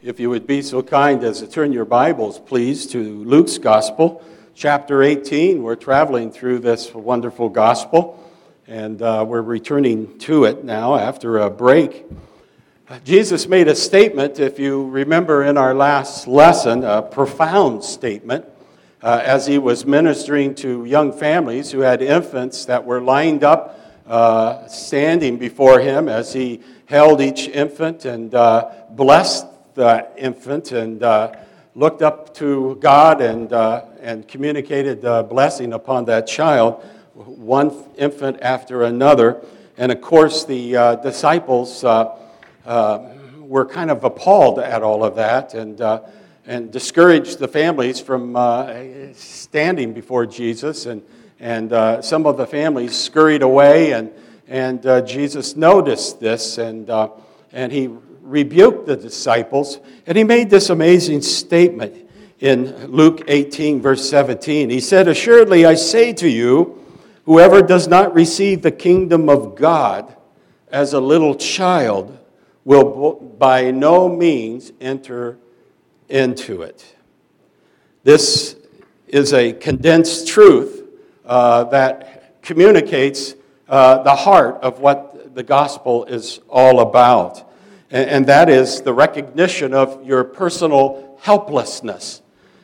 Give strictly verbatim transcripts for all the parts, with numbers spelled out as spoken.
If you would be so kind as to turn your Bibles, please, to Luke's Gospel, chapter eighteen. We're traveling through this wonderful Gospel, and uh, we're returning to it now after a break. Jesus made a statement, if you remember in our last lesson, a profound statement, uh, as he was ministering to young families who had infants that were lined up, uh, standing before him as he held each infant and uh, blessed the infant and uh, looked up to God and uh, and communicated the blessing upon that child, one infant after another. And of course, the uh, disciples uh, uh, were kind of appalled at all of that and uh, and discouraged the families from uh, standing before Jesus. And and uh, some of the families scurried away, and and uh, Jesus noticed this, and uh, and he rebuked the disciples, and he made this amazing statement in Luke eighteen, verse seventeen. He said, "Assuredly, I say to you, whoever does not receive the kingdom of God as a little child will by no means enter into it." This is a condensed truth uh, that communicates uh, the heart of what the gospel is all about. And that is the recognition of your personal helplessness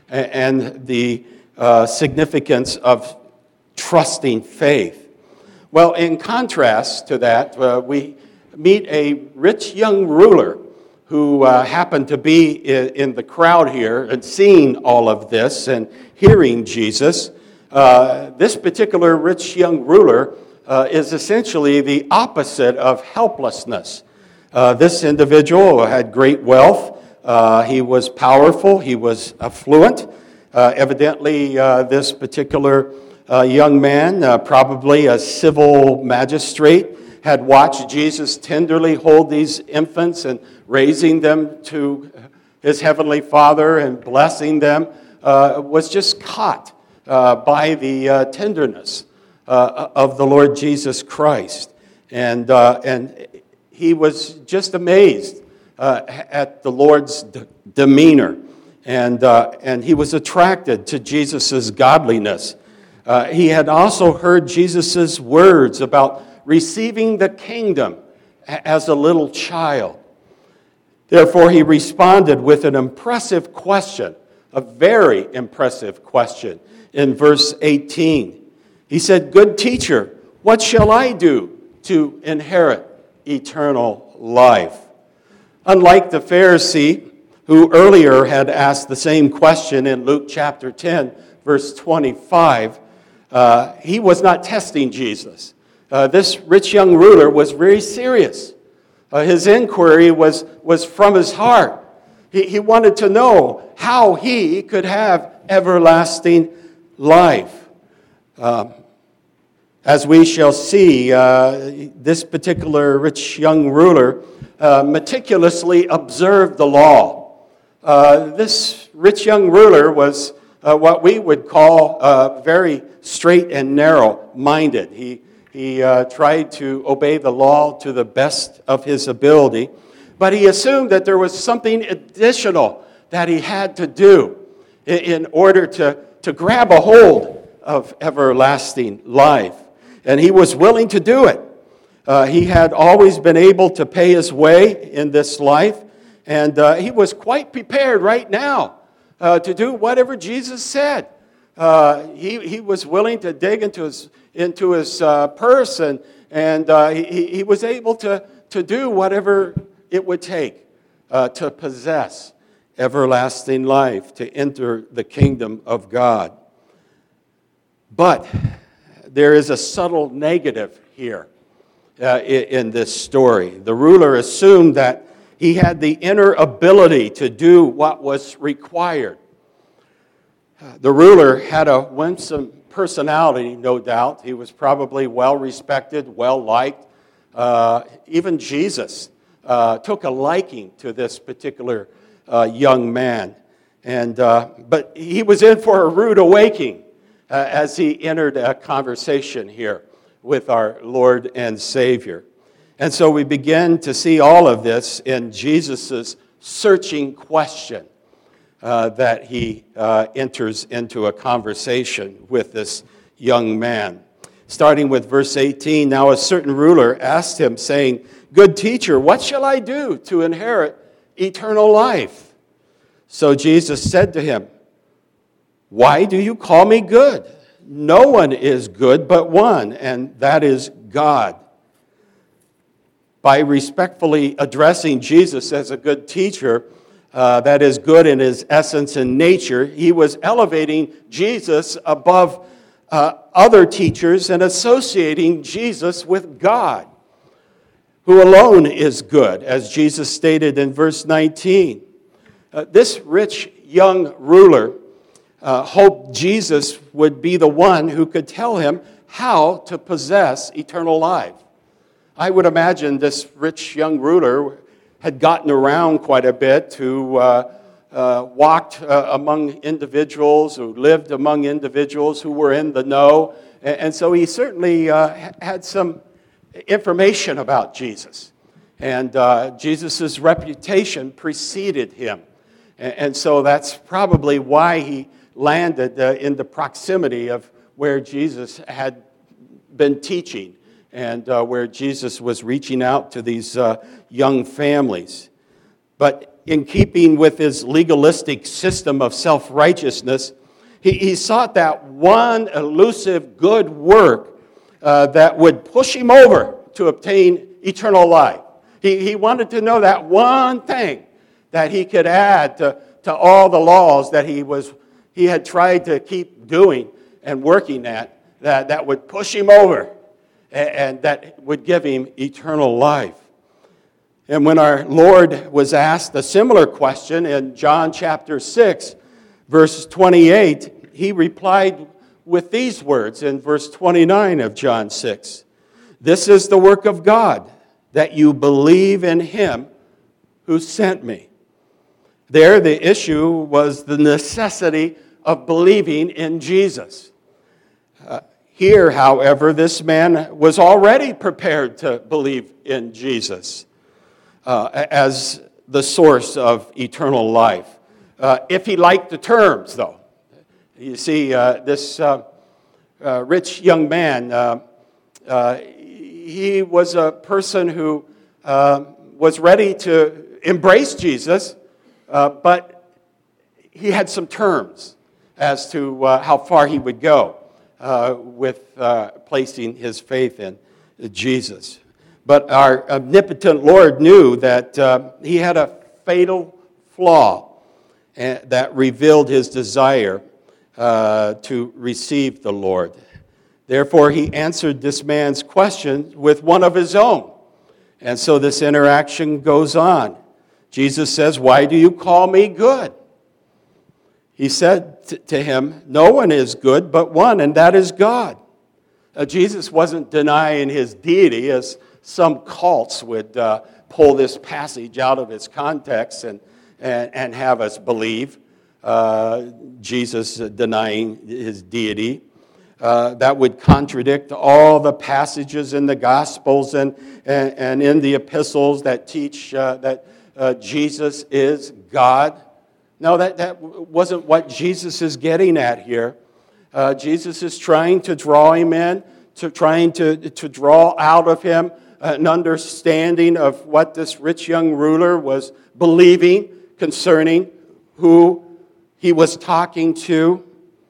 and the uh, significance of trusting faith. Well, in contrast to that, uh, we meet a rich young ruler who uh, happened to be in the crowd here and seeing all of this and hearing Jesus. Uh, this particular rich young ruler uh, is essentially the opposite of helplessness. Uh, this individual had great wealth. Uh, he was powerful. He was affluent. Uh, evidently, uh, this particular uh, young man, uh, probably a civil magistrate, had watched Jesus tenderly hold these infants and raising them to his heavenly Father and blessing them, uh, was just caught uh, by the uh, tenderness uh, of the Lord Jesus Christ. And, uh, and he was just amazed uh, at the Lord's de- demeanor, and uh, and he was attracted to Jesus' godliness. Uh, he had also heard Jesus' words about receiving the kingdom as a little child. Therefore, he responded with an impressive question, a very impressive question, in verse eighteen. He said, "Good teacher, what shall I do to inherit eternal life?" Unlike the Pharisee, who earlier had asked the same question in Luke chapter ten, verse twenty-five, uh, he was not testing Jesus. Uh, this rich young ruler was very serious. Uh, his inquiry was, was from his heart. He, he wanted to know how he could have everlasting life. Um, As we shall see, uh, this particular rich young ruler uh, meticulously observed the law. Uh, this rich young ruler was uh, what we would call uh, very straight and narrow-minded. He, he uh, tried to obey the law to the best of his ability, but he assumed that there was something additional that he had to do in, in order to, to grab a hold of everlasting life. And he was willing to do it. Uh, he had always been able to pay his way in this life, and uh, he was quite prepared right now uh, to do whatever Jesus said. Uh, he, he was willing to dig into his, into his uh, purse, and, and uh, he, he was able to, to do whatever it would take uh, to possess everlasting life, to enter the kingdom of God. But there is a subtle negative here uh, in this story. The ruler assumed that he had the inner ability to do what was required. Uh, the ruler had a winsome personality, no doubt. He was probably well-respected, well-liked. Uh, even Jesus uh, took a liking to this particular uh, young man. And uh, but he was in for a rude awakening Uh, as he entered a conversation here with our Lord and Savior. And so we begin to see all of this in Jesus' searching question uh, that he uh, enters into a conversation with this young man. Starting with verse eighteen, now a certain ruler asked him, saying, "Good teacher, what shall I do to inherit eternal life?" So Jesus said to him, "Why do you call me good? No one is good but one, and that is God." By respectfully addressing Jesus as a good teacher, uh, that is good in his essence and nature, he was elevating Jesus above uh, other teachers and associating Jesus with God, who alone is good, as Jesus stated in verse nineteen. Uh, this rich young ruler uh, hoped Jesus would be the one who could tell him how to possess eternal life. I would imagine this rich young ruler had gotten around quite a bit, who uh, uh, walked uh, among individuals, who lived among individuals who were in the know. And, and so he certainly uh, had some information about Jesus. And uh, Jesus' reputation preceded him. And, and so that's probably why he landed uh, in the proximity of where Jesus had been teaching, and uh, where Jesus was reaching out to these uh, young families. But in keeping with his legalistic system of self-righteousness, he, he sought that one elusive good work uh, that would push him over to obtain eternal life. He, he wanted to know that one thing that he could add to, to all the laws that he was he had tried to keep doing and working at, that, that would push him over and, and that would give him eternal life. And when our Lord was asked a similar question in John chapter six, verse twenty-eight, he replied with these words in verse twenty-nine of John six. "This is the work of God, that you believe in him who sent me." There, the issue was the necessity of believing in Jesus. Uh, here, however, this man was already prepared to believe in Jesus uh, as the source of eternal life. Uh, if he liked the terms, though. You see, uh, this uh, uh, rich young man, uh, uh, he was a person who uh, was ready to embrace Jesus, uh, but he had some terms as to uh, how far he would go uh, with uh, placing his faith in Jesus. But our omnipotent Lord knew that uh, he had a fatal flaw that revealed his desire uh, to receive the Lord. Therefore, he answered this man's question with one of his own. And so this interaction goes on. Jesus says, "Why do you call me good?" He said t- to him, "No one is good but one, and that is God." Now, Jesus wasn't denying his deity, as some cults would uh, pull this passage out of its context and, and, and have us believe uh, Jesus denying his deity. Uh, that would contradict all the passages in the Gospels and, and, and in the epistles that teach uh, that uh, Jesus is God. No, that, that wasn't what Jesus is getting at here. Uh, Jesus is trying to draw him in, to trying to, to draw out of him an understanding of what this rich young ruler was believing concerning who he was talking to.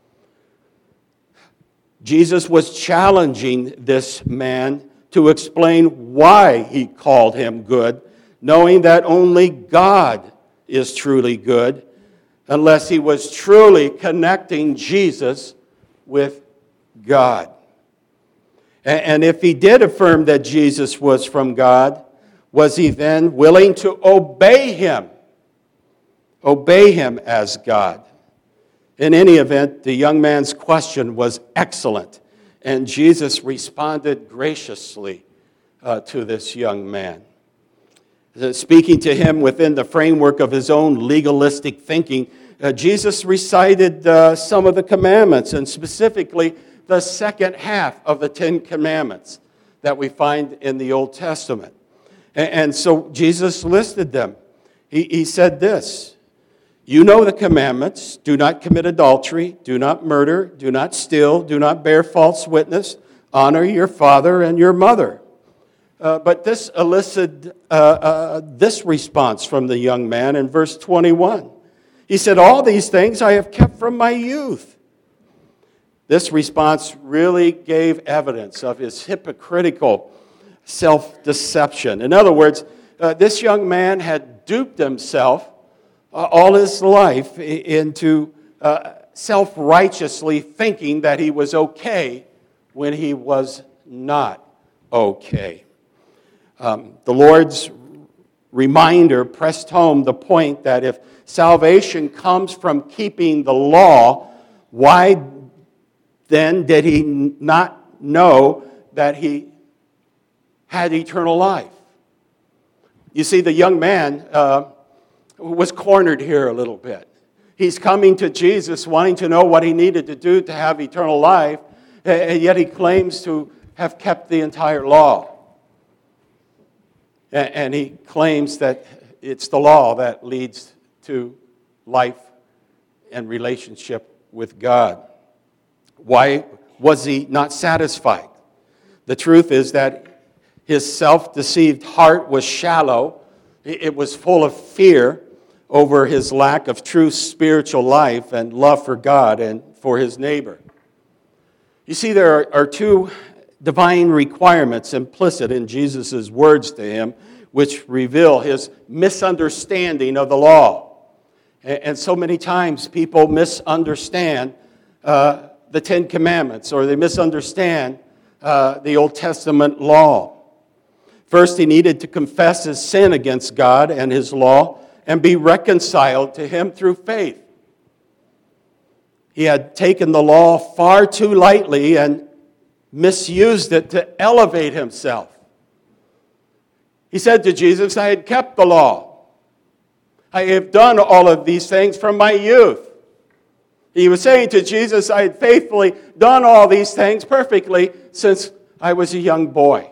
Jesus was challenging this man to explain why he called him good, knowing that only God is truly good, unless he was truly connecting Jesus with God. And if he did affirm that Jesus was from God, was he then willing to obey him? Obey him as God? In any event, the young man's question was excellent, and Jesus responded graciously uh, to this young man. Speaking to him within the framework of his own legalistic thinking, uh, Jesus recited uh, some of the commandments, and specifically the second half of the Ten Commandments that we find in the Old Testament. And, and so Jesus listed them He, he said this, "You know the commandments, do not commit adultery, do not murder, do not steal, do not bear false witness, honor your father and your mother." Uh, but this elicited uh, uh, this response from the young man in verse twenty-one. He said, "All these things I have kept from my youth." This response really gave evidence of his hypocritical self-deception. In other words, uh, this young man had duped himself uh, all his life into uh, self-righteously thinking that he was okay when he was not okay. Um, the Lord's reminder pressed home the point that if salvation comes from keeping the law, why then did he not know that he had eternal life? You see, the young man uh, was cornered here a little bit. He's coming to Jesus wanting to know what he needed to do to have eternal life, and yet he claims to have kept the entire law. And he claims that it's the law that leads to life and relationship with God. Why was he not satisfied? The truth is that his self-deceived heart was shallow. It was full of fear over his lack of true spiritual life and love for God and for his neighbor. You see, there are, are two divine requirements implicit in Jesus' words to him, which reveal his misunderstanding of the law. And, and so many times people misunderstand uh, the Ten Commandments, or they misunderstand uh, the Old Testament law. First, he needed to confess his sin against God and his law and be reconciled to him through faith. He had taken the law far too lightly and misused it to elevate himself. He said to Jesus, "I had kept the law. I have done all of these things from my youth." He was saying to Jesus, "I had faithfully done all these things perfectly since I was a young boy."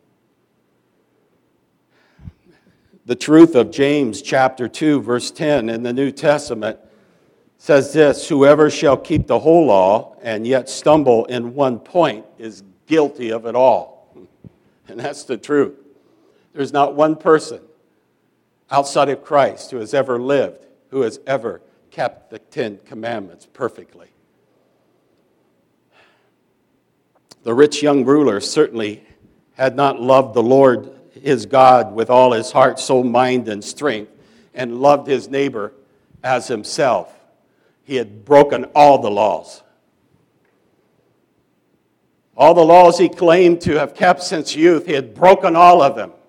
The truth of James chapter two, verse ten in the New Testament says this, "Whoever shall keep the whole law and yet stumble in one point is guilty of it all." And that's the truth. There's not one person outside of Christ who has ever lived, who has ever kept the Ten Commandments perfectly. The rich young ruler certainly had not loved the Lord his God with all his heart, soul, mind, and strength, and loved his neighbor as himself. He had broken all the laws. All the laws he claimed to have kept since youth, he had broken all of them.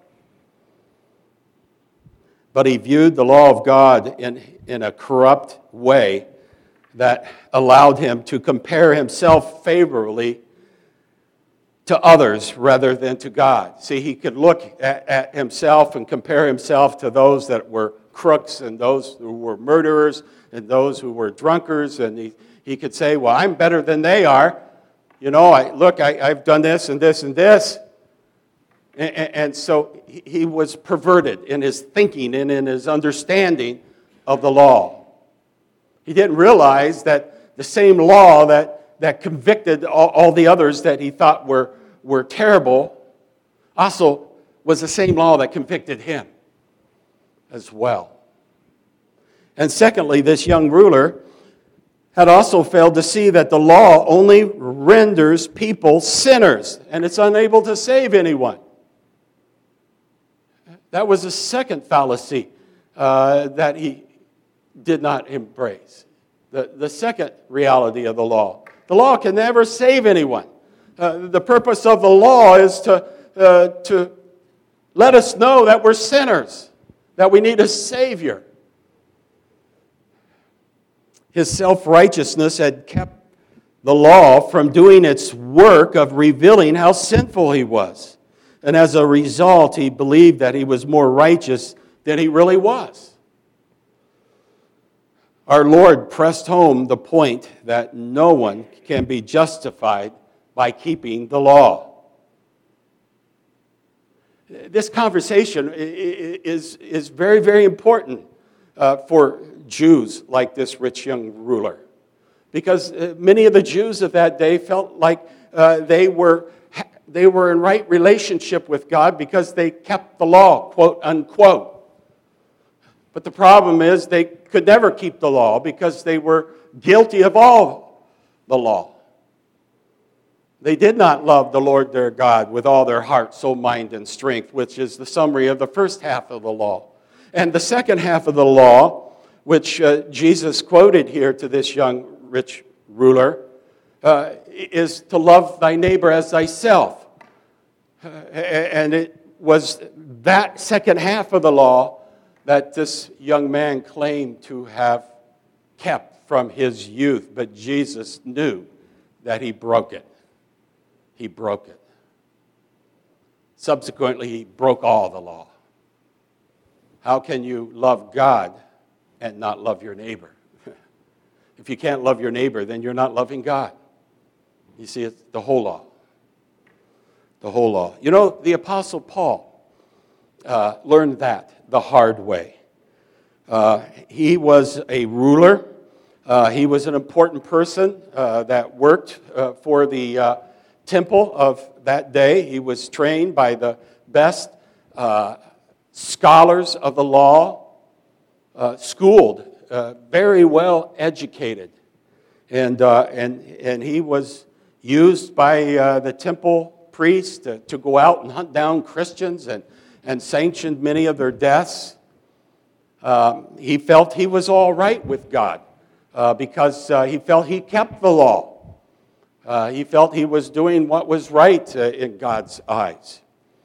But he viewed the law of God in, in a corrupt way that allowed him to compare himself favorably to others rather than to God. See, he could look at, at himself and compare himself to those that were crooks and those who were murderers and those who were drunkards, and he, he could say, "Well, I'm better than they are. You know, I look, I, I've done this and this and this." And, and so he was perverted in his thinking and in his understanding of the law. He didn't realize that the same law that, that convicted all, all the others that he thought were, were terrible also was the same law that convicted him as well. And secondly, this young ruler had also failed to see that the law only renders people sinners, and it's unable to save anyone. That was the second fallacy uh, that he did not embrace. The, the second reality of the law. The law can never save anyone. Uh, the purpose of the law is to, uh, to let us know that we're sinners, that we need a Savior. His self-righteousness had kept the law from doing its work of revealing how sinful he was. And as a result, he believed that he was more righteous than he really was. Our Lord pressed home the point that no one can be justified by keeping the law. This conversation is, is very, very important uh, for Jews like this rich young ruler. Because uh, many of the Jews of that day felt like uh, they were they were in right relationship with God because they kept the law, quote unquote. But the problem is they could never keep the law because they were guilty of all the law. They did not love the Lord their God with all their heart, soul, mind, and strength, which is the summary of the first half of the law. And the second half of the law, which uh, Jesus quoted here to this young rich ruler, uh, is to love thy neighbor as thyself. Uh, and it was that second half of the law that this young man claimed to have kept from his youth. But Jesus knew that he broke it. He broke it. Subsequently, he broke all the law. How can you love God and not love your neighbor? If you can't love your neighbor, then you're not loving God. You see, it's the whole law. The whole law. You know, the Apostle Paul uh, learned that the hard way. Uh, he was a ruler. Uh, he was an important person uh, that worked uh, for the uh, temple of that day. He was trained by the best uh, scholars of the law, uh, schooled, uh, very well educated. And, uh, and, and he was used by uh, the temple priests to, to go out and hunt down Christians and, and sanctioned many of their deaths. Um, he felt he was all right with God uh, because uh, he felt he kept the law. Uh, he felt he was doing what was right uh, in God's eyes.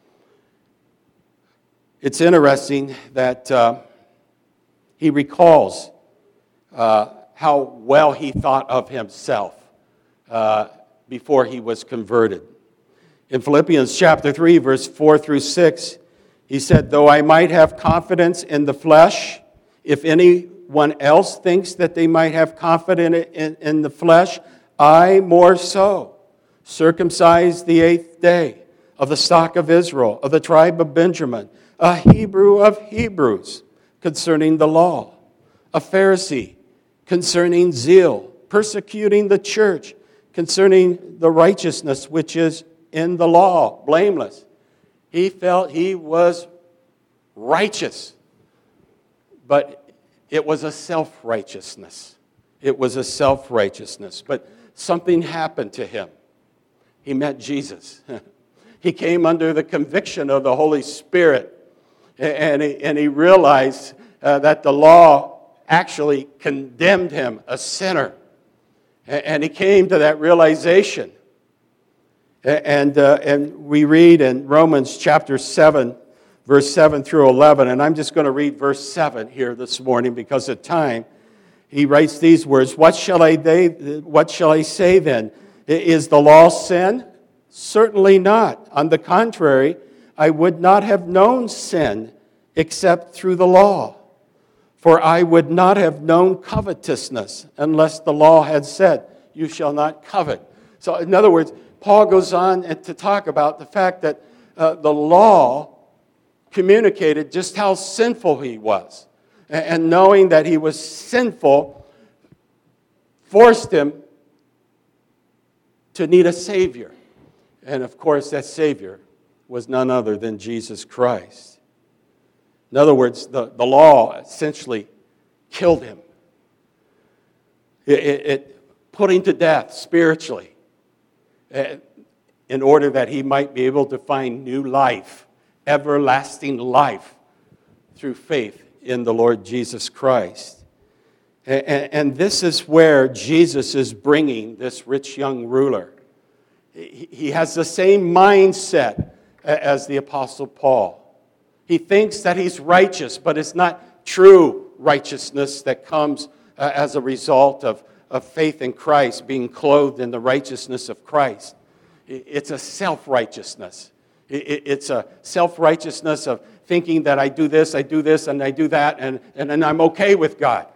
It's interesting that uh, he recalls uh, how well he thought of himself uh, before he was converted. In Philippians chapter three, verse four through six, he said, "Though I might have confidence in the flesh, if anyone else thinks that they might have confidence in, in the flesh, I more so, circumcised the eighth day, of the stock of Israel, of the tribe of Benjamin, a Hebrew of Hebrews, concerning the law, a Pharisee, concerning zeal, persecuting the church, concerning the righteousness which is in the law, blameless." He felt he was righteous, but it was a self-righteousness. It was a self-righteousness, but something happened to him. He met Jesus. He came under the conviction of the Holy Spirit, and he, and he realized uh, that the law actually condemned him, a sinner. And he came to that realization. And, uh, and we read in Romans chapter seven, verse seven through eleven, and I'm just going to read verse seven here this morning because of time. He writes these words, what shall I they, what shall I say then? Is the law sin? Certainly not. On the contrary, I would not have known sin except through the law. For I would not have known covetousness unless the law had said, you shall not covet. So in other words, Paul goes on to talk about the fact that uh, the law communicated just how sinful he was. And knowing that he was sinful forced him to need a Savior. And of course, that Savior was none other than Jesus Christ. In other words, the, the law essentially killed him. It, it, it put him to death spiritually in order that he might be able to find new life, everlasting life through faith in the Lord Jesus Christ. And, and this is where Jesus is bringing this rich young ruler. He, he has the same mindset as the Apostle Paul. He thinks that he's righteous, but it's not true righteousness that comes uh, as a result of, of faith in Christ, being clothed in the righteousness of Christ. It's a self-righteousness. It's a self-righteousness of thinking that I do this, I do this, and I do that, and, and, and I'm okay with God.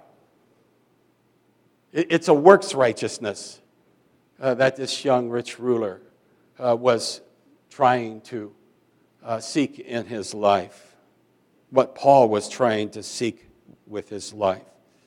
It's a works righteousness uh, that this young rich ruler uh, was trying to uh, seek in his life, what Paul was trying to seek with his life.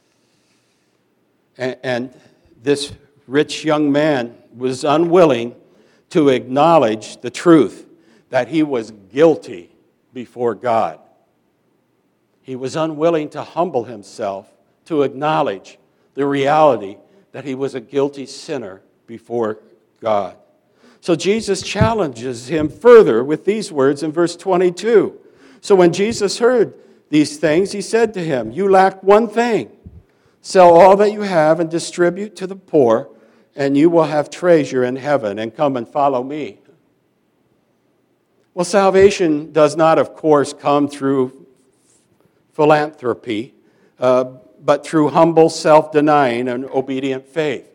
And, and this rich young man was unwilling to acknowledge the truth that he was guilty before God. He was unwilling to humble himself to acknowledge the reality that he was a guilty sinner before God. So Jesus challenges him further with these words in verse twenty-two. So when Jesus heard these things, he said to him, "You lack one thing. Sell all that you have and distribute to the poor, and you will have treasure in heaven, and come and follow me." Well, salvation does not, of course, come through philanthropy, uh, but through humble self-denying and obedient faith.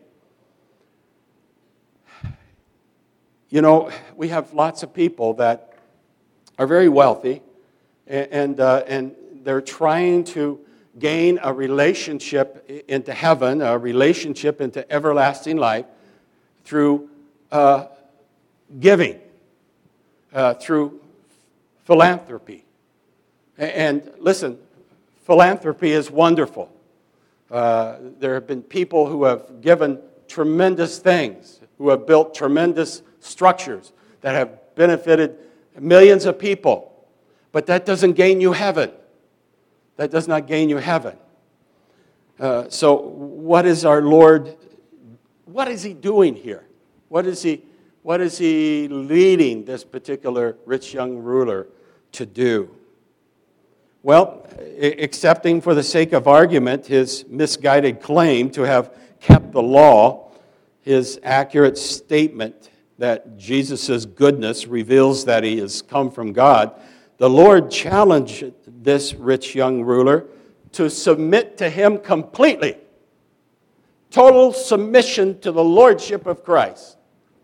You know, we have lots of people that are very wealthy, and and, uh, and they're trying to gain a relationship into heaven, a relationship into everlasting life through uh, giving, uh, through philanthropy. And listen, philanthropy is wonderful. Uh, there have been people who have given tremendous things, who have built tremendous structures that have benefited millions of people. But that doesn't gain you heaven. That does not gain you heaven. Uh, so what is our Lord, what is he doing here? What is he, what is he leading this particular rich young ruler to do? Well, accepting for the sake of argument his misguided claim to have kept the law, his accurate statement that Jesus' goodness reveals that he has come from God, the Lord challenged this rich young ruler to submit to him completely. Total submission to the lordship of Christ.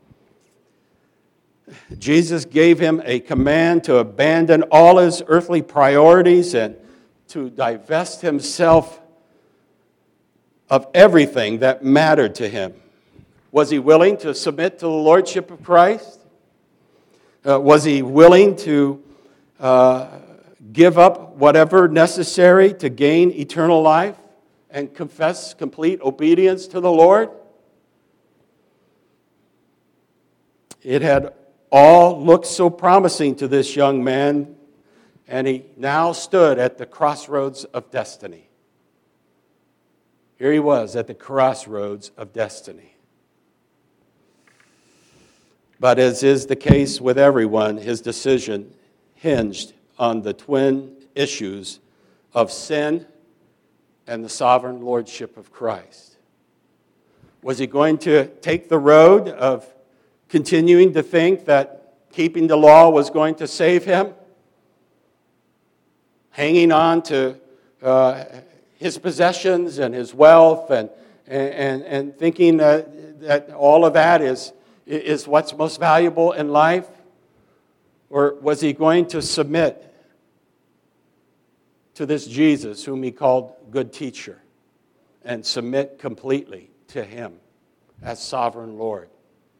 Jesus gave him a command to abandon all his earthly priorities and to divest himself of everything that mattered to him. Was he willing to submit to the lordship of Christ? Uh, was he willing to uh, give up whatever necessary to gain eternal life and confess complete obedience to the Lord? It had all looked so promising to this young man, and he now stood at the crossroads of destiny. Here he was at the crossroads of destiny. But as is the case with everyone, his decision hinged on the twin issues of sin and the sovereign lordship of Christ. Was he going to take the road of continuing to think that keeping the law was going to save him? Hanging on to uh, his possessions and his wealth and, and, and thinking that, that all of that is, is what's most valuable in life? Or was he going to submit to this Jesus whom he called good teacher and submit completely to him as sovereign Lord?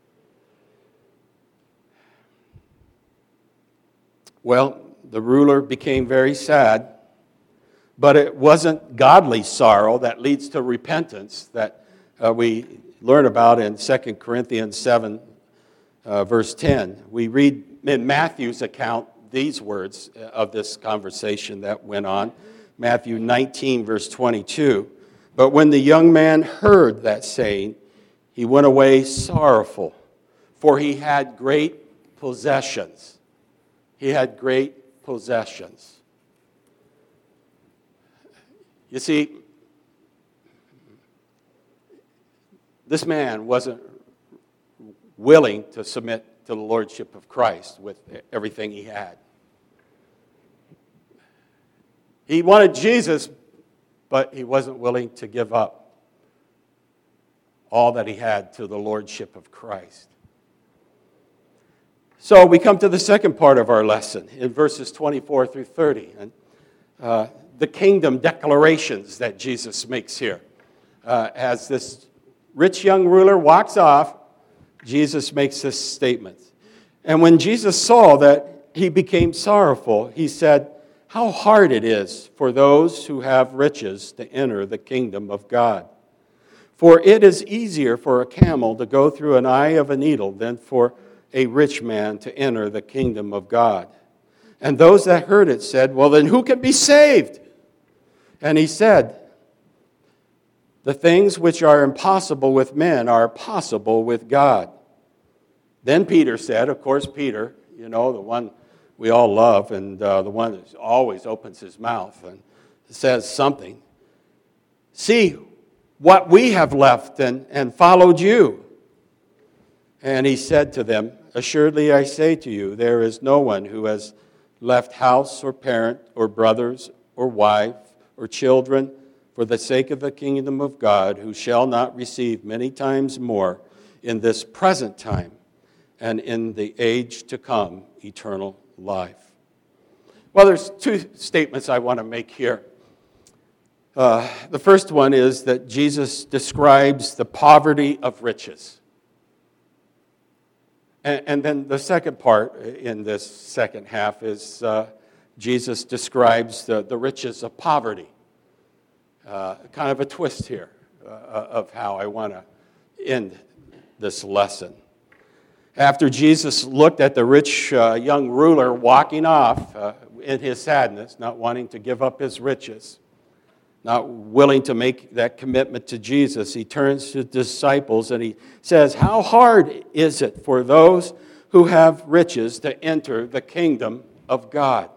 Well, the ruler became very sad, but it wasn't godly sorrow that leads to repentance that uh, we learn about in Second Corinthians seven, uh, verse ten. We read in Matthew's account these words of this conversation that went on. Matthew nineteen, verse twenty-two. But when the young man heard that saying, he went away sorrowful, for he had great possessions. He had great possessions. You see, this man wasn't willing to submit to the lordship of Christ with everything he had. He wanted Jesus, but he wasn't willing to give up all that he had to the lordship of Christ. So we come to the second part of our lesson in verses twenty-four through thirty. And uh, the kingdom declarations that Jesus makes here. Uh, as this rich young ruler walks off, Jesus makes this statement. And when Jesus saw that he became sorrowful. He said, "How hard it is for those who have riches to enter the kingdom of God. For it is easier for a camel to go through an eye of a needle than for a rich man to enter the kingdom of God." And those that heard it said, "Well, then who can be saved?" And he said, "The things which are impossible with men are possible with God." Then Peter said, of course, Peter, you know, the one we all love and uh, the one that always opens his mouth and says something, "See what we have left and, and followed you." And he said to them, "Assuredly I say to you, there is no one who has left house or parent or brothers or wife or children for the sake of the kingdom of God who shall not receive many times more in this present time and in the age to come eternal life." Well, there's two statements I want to make here. Uh, the first one is that Jesus describes the poverty of riches. And, and then the second part in this second half is uh, Jesus describes the, the riches of poverty. Uh, kind of a twist here uh, of how I want to end this lesson. After Jesus looked at the rich uh, young ruler walking off uh, in his sadness, not wanting to give up his riches, not willing to make that commitment to Jesus, he turns to the disciples and he says, "How hard is it for those who have riches to enter the kingdom of God?"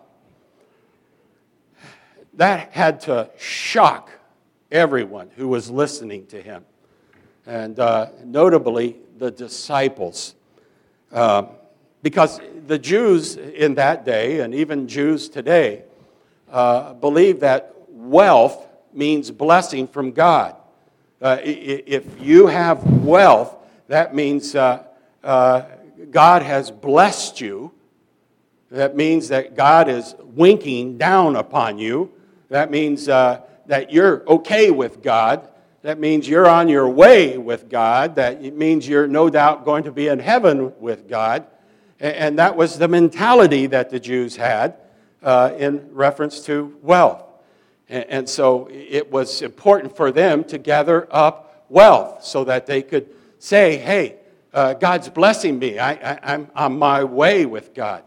That had to shock everyone who was listening to him, and uh, notably the disciples. Uh, because the Jews in that day, and even Jews today, uh, believe that wealth means blessing from God. Uh, if you have wealth, that means uh, uh, God has blessed you. That means that God is winking down upon you. That means uh, that you're okay with God. That means you're on your way with God. That it means you're no doubt going to be in heaven with God. And that was the mentality that the Jews had uh, in reference to wealth. And so it was important for them to gather up wealth so that they could say, "Hey, uh, God's blessing me. I, I, I'm on my way with God.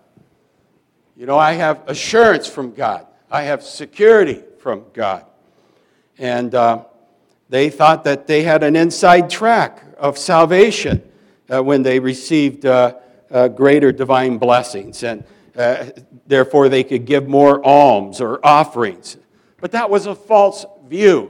You know, I have assurance from God. I have security from God." And uh, they thought that they had an inside track of salvation uh, when they received uh, uh, greater divine blessings. And uh, therefore they could give more alms or offerings. But that was a false view.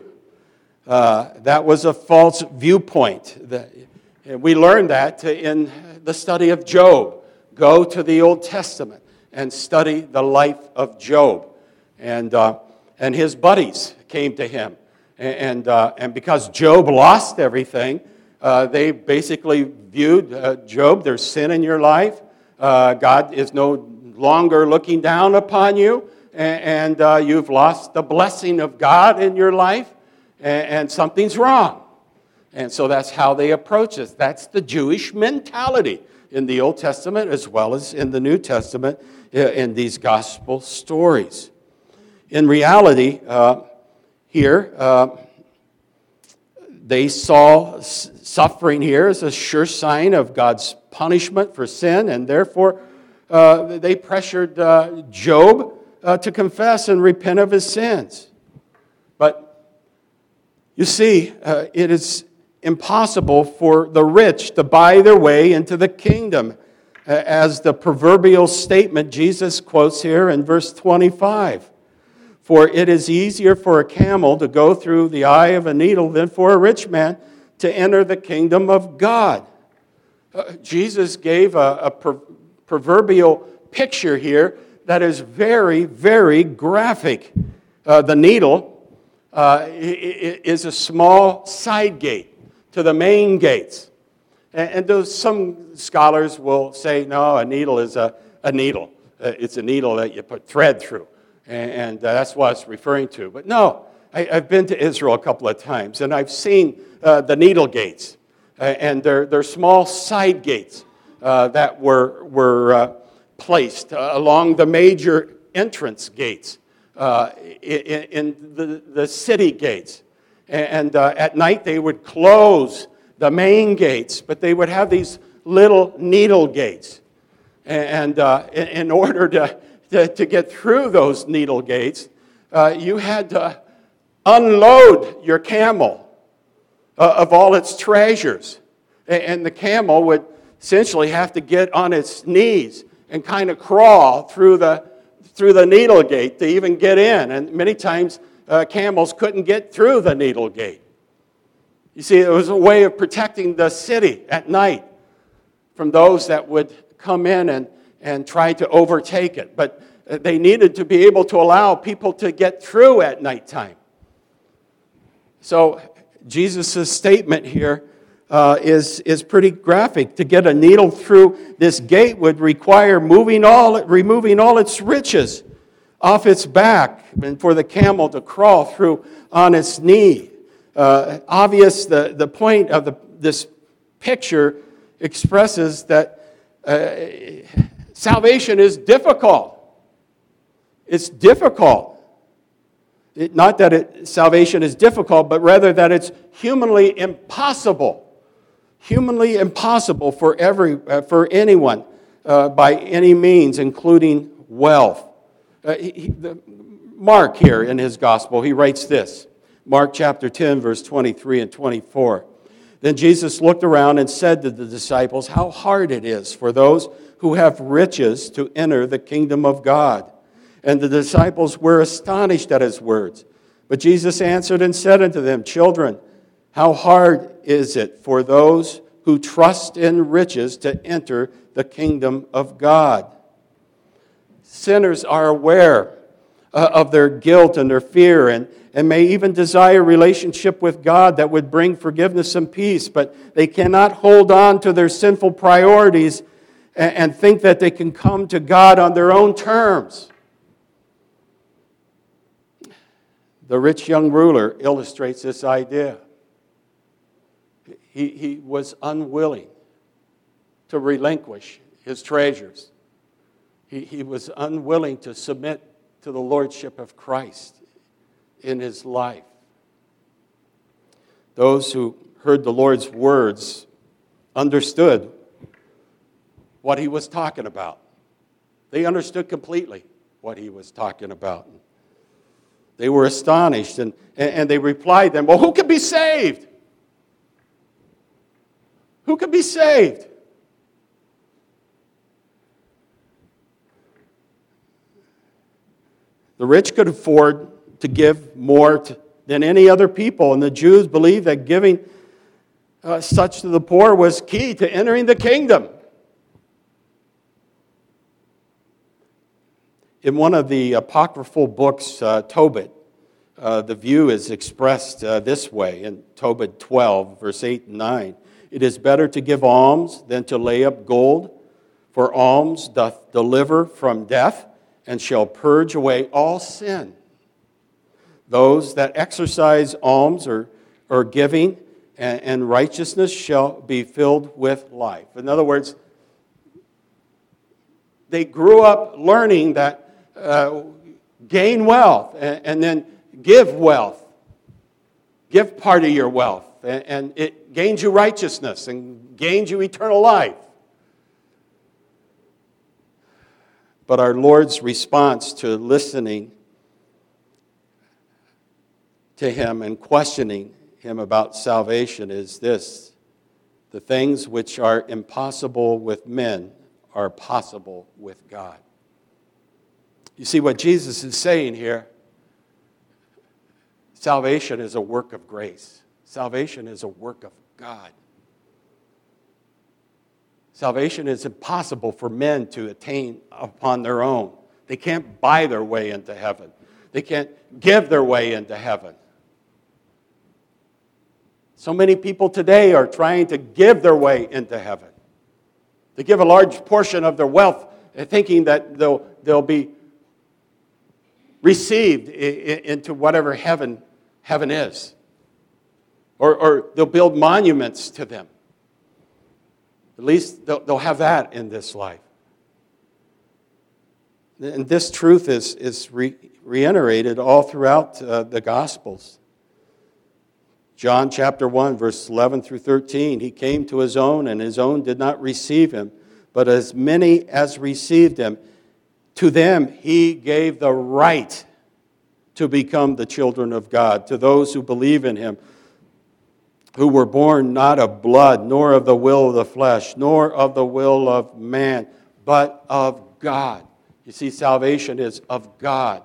Uh, that was a false viewpoint. And we learned that in the study of Job. Go to the Old Testament and study the life of Job. And uh, and his buddies came to him. And and, uh, and because Job lost everything, uh, they basically viewed uh, Job, there's sin in your life. Uh, God is no longer looking down upon you. And uh, you've lost the blessing of God in your life, and, and something's wrong. And so that's how they approach it. That's the Jewish mentality in the Old Testament as well as in the New Testament in these gospel stories. In reality, uh, here, uh, they saw suffering here as a sure sign of God's punishment for sin, and therefore uh, they pressured uh, Job Uh, to confess and repent of his sins. But you see, uh, it is impossible for the rich to buy their way into the kingdom, uh, as the proverbial statement Jesus quotes here in verse twenty-five. "For it is easier for a camel to go through the eye of a needle than for a rich man to enter the kingdom of God." Uh, Jesus gave a, a pro- proverbial picture here that is very, very graphic. Uh, the needle uh, is a small side gate to the main gates. And, and those, some scholars will say, no, a needle is a, a needle. Uh, it's a needle that you put thread through. And, and uh, that's what it's referring to. But no, I, I've been to Israel a couple of times, and I've seen uh, the needle gates. Uh, and they're, they're small side gates uh, that were, were uh, placed uh, along the major entrance gates, uh, in, in the, the city gates. And uh, at night they would close the main gates, but they would have these little needle gates. And uh, in, in order to, to, to get through those needle gates, uh, you had to unload your camel uh, of all its treasures. And the camel would essentially have to get on its knees and kind of crawl through the through the needle gate to even get in. And many times uh, camels couldn't get through the needle gate. You see, it was a way of protecting the city at night from those that would come in and, and try to overtake it. But they needed to be able to allow people to get through at nighttime. So Jesus' statement here uh, is, is pretty graphic. To get a needle through this gate would require moving all, removing all its riches off its back and for the camel to crawl through on its knee. Uh, obvious, the, the point of the, this picture expresses that uh, salvation is difficult. It's difficult. It, not that it, salvation is difficult, but rather that it's humanly impossible. Humanly impossible for every uh, for anyone uh, by any means, including wealth. Uh, he, the, Mark here in his gospel, he writes this. Mark chapter ten, verse twenty-three and twenty-four. Then Jesus looked around and said to the disciples, "How hard it is for those who have riches to enter the kingdom of God." And the disciples were astonished at his words. But Jesus answered and said unto them, "Children, how hard is it for those who trust in riches to enter the kingdom of God?" Sinners are aware uh, of their guilt and their fear and, and may even desire relationship with God that would bring forgiveness and peace, but they cannot hold on to their sinful priorities and, and think that they can come to God on their own terms. The rich young ruler illustrates this idea. He, he was unwilling to relinquish his treasures. He, he was unwilling to submit to the lordship of Christ in his life. Those who heard the Lord's words understood what he was talking about. They understood completely what he was talking about. They were astonished, and, and they replied then, "Well, who can be saved? Who can be saved?" The rich could afford to give more to, than any other people, and the Jews believed that giving uh, such to the poor was key to entering the kingdom. In one of the apocryphal books, uh, Tobit, uh, the view is expressed uh, this way in Tobit twelve, verse eight and nine. "It is better to give alms than to lay up gold, for alms doth deliver from death, and shall purge away all sin. Those that exercise alms or, or giving and, and righteousness shall be filled with life." In other words, they grew up learning that uh, gain wealth and, and then give wealth. Give part of your wealth, and, and it gains you righteousness and gains you eternal life. But our Lord's response to listening to him and questioning him about salvation is this: the things which are impossible with men are possible with God. You see what Jesus is saying here? Salvation is a work of grace. Salvation is a work of God. Salvation is impossible for men to attain upon their own. They can't buy their way into heaven. They can't give their way into heaven. So many people today are trying to give their way into heaven. They give a large portion of their wealth thinking that they'll, they'll be received into whatever heaven, heaven is. Or, or they'll build monuments to them. At least they'll, they'll have that in this life. And this truth is, is re- reiterated all throughout uh, the Gospels. John chapter one, verse eleven through thirteen, he came to his own, and his own did not receive him. But as many as received him, to them he gave the right to become the children of God, to those who believe in him, who were born not of blood, nor of the will of the flesh, nor of the will of man, but of God. You see, salvation is of God.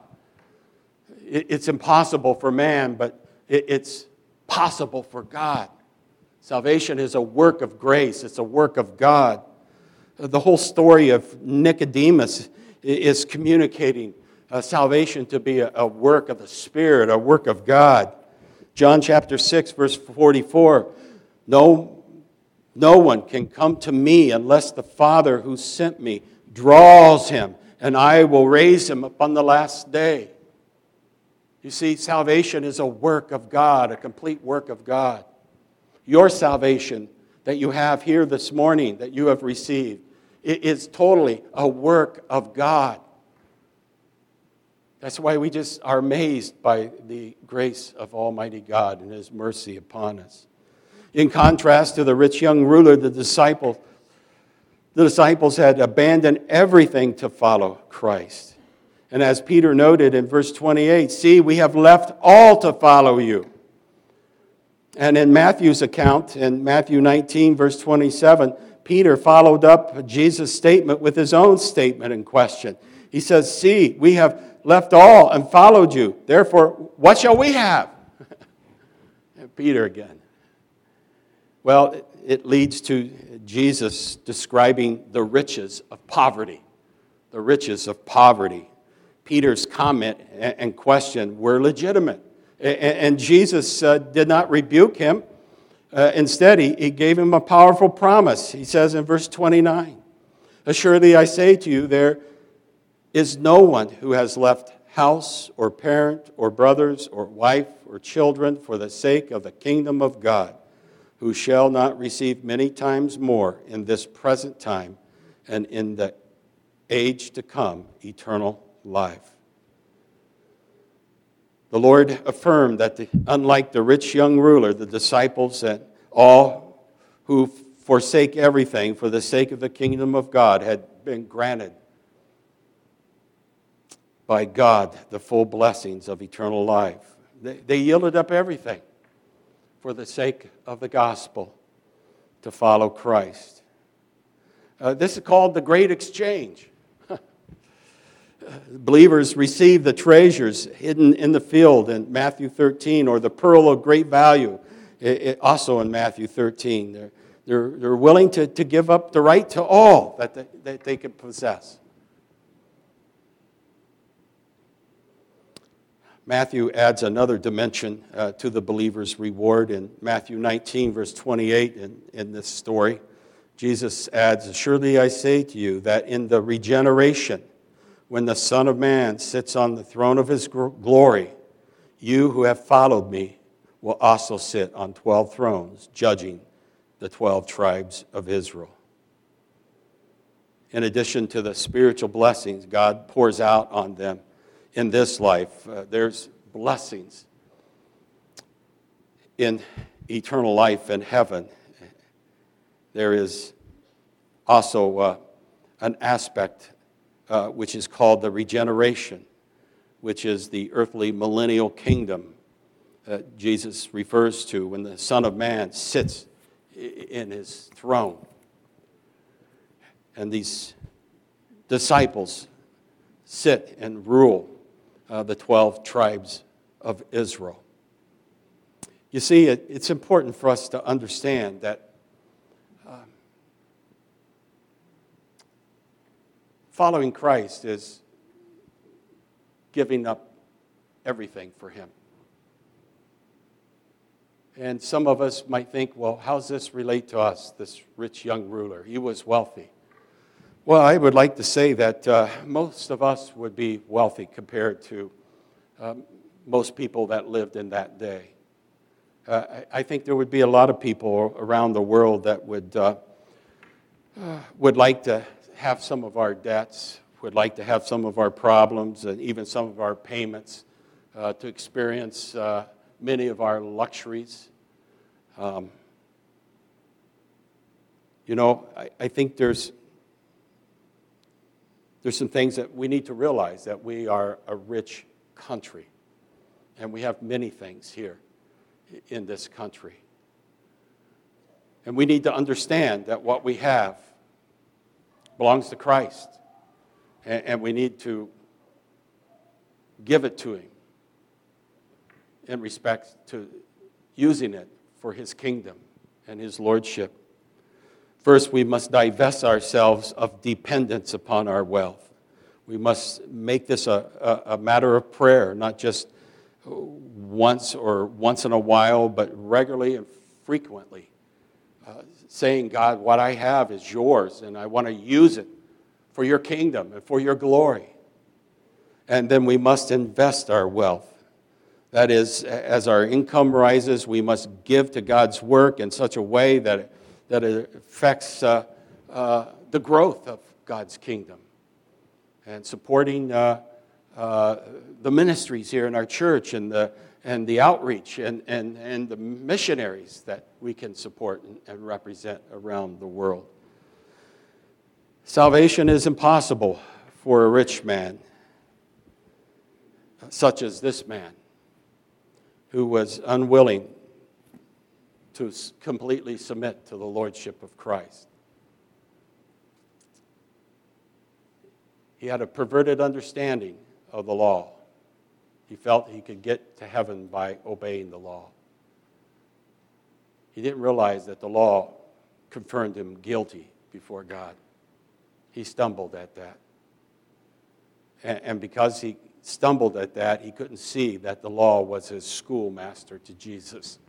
It's impossible for man, but it's possible for God. Salvation is a work of grace. It's a work of God. The whole story of Nicodemus is communicating uh, salvation to be a, a work of the Spirit, a work of God. John chapter six, verse forty-four, no, no one can come to me unless the Father who sent me draws him, and I will raise him upon the last day. You see, salvation is a work of God, a complete work of God. Your salvation that you have here this morning, that you have received, it is totally a work of God. That's why we just are amazed by the grace of Almighty God and His mercy upon us. In contrast to the rich young ruler, the disciples, the disciples had abandoned everything to follow Christ. And as Peter noted in verse twenty-eight, see, we have left all to follow you. And in Matthew's account, in Matthew nineteen, verse twenty-seven, Peter followed up Jesus' statement with his own statement in question. He says, see, we have left all and followed you. Therefore, what shall we have? Peter again. Well, it, it leads to Jesus describing the riches of poverty. The riches of poverty. Peter's comment and question were legitimate. And Jesus uh, did not rebuke him. Uh, instead, he, he gave him a powerful promise. He says in verse twenty-nine, assuredly I say to you, there is no one who has left house or parent or brothers or wife or children for the sake of the kingdom of God, who shall not receive many times more in this present time and in the age to come eternal life. The Lord affirmed that the, unlike the rich young ruler, the disciples and all who forsake everything for the sake of the kingdom of God had been granted by God the full blessings of eternal life. They, they yielded up everything for the sake of the gospel to follow Christ. Uh, this is called the Great Exchange. Believers receive the treasures hidden in the field in Matthew thirteen, or the pearl of great value, it, it, also in Matthew thirteen. They're, they're, they're willing to, to give up the right to all that they, that they can possess. Matthew adds another dimension uh, to the believer's reward in Matthew nineteen, verse twenty-eight in, in this story. Jesus adds, surely I say to you that in the regeneration, when the Son of Man sits on the throne of his glory, you who have followed me will also sit on twelve thrones, judging the twelve tribes of Israel. In addition to the spiritual blessings God pours out on them in this life, uh, there's blessings in eternal life in heaven. There is also uh, an aspect Uh, which is called the regeneration, which is the earthly millennial kingdom that Jesus refers to when the Son of Man sits in his throne. And these disciples sit and rule uh, the twelve tribes of Israel. You see, it, it's important for us to understand that following Christ is giving up everything for Him. And some of us might think, well, how does this relate to us, this rich young ruler? He was wealthy. Well, I would like to say that uh, most of us would be wealthy compared to um, most people that lived in that day. Uh, I, I think there would be a lot of people around the world that would uh, uh, would like to have some of our debts would like to have some of our problems and even some of our payments, uh, to experience uh, many of our luxuries. Um, you know, I, I think there's there's some things that we need to realize, that we are a rich country, and we have many things here in this country. And we need to understand that what we have belongs to Christ, and, and we need to give it to Him in respect to using it for His kingdom and His lordship. First, we must divest ourselves of dependence upon our wealth. We must make this a, a, a matter of prayer, not just once or once in a while, but regularly and frequently. Uh, saying, God, what I have is yours, and I want to use it for your kingdom and for your glory. And then we must invest our wealth. That is, as our income rises, we must give to God's work in such a way that it, that it affects uh, uh, the growth of God's kingdom, and supporting uh, uh, the ministries here in our church, and the and the outreach and, and, and the missionaries that we can support and, and represent around the world. Salvation is impossible for a rich man, such as this man, who was unwilling to completely submit to the lordship of Christ. He had a perverted understanding of the law. He felt he could get to heaven by obeying the law. He didn't realize that the law confirmed him guilty before God. He stumbled at that. And because he stumbled at that, he couldn't see that the law was his schoolmaster to Jesus.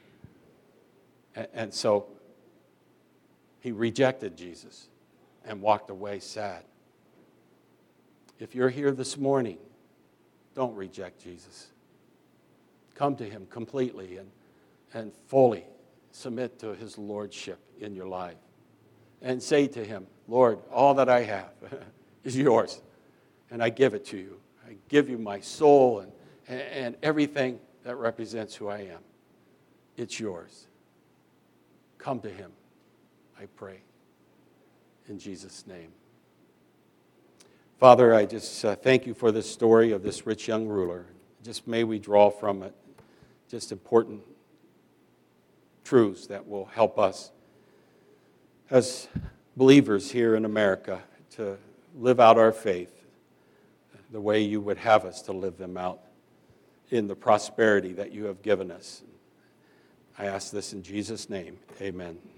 And so he rejected Jesus and walked away sad. If you're here this morning, don't reject Jesus. Come to Him completely and, and fully submit to His lordship in your life. And say to Him, Lord, all that I have is yours, and I give it to you. I give you my soul and, and everything that represents who I am. It's yours. Come to Him, I pray, in Jesus' name. Father, I just uh, thank you for this story of this rich young ruler. Just may we draw from it just important truths that will help us as believers here in America to live out our faith the way you would have us to live them out in the prosperity that you have given us. I ask this in Jesus' name. Amen.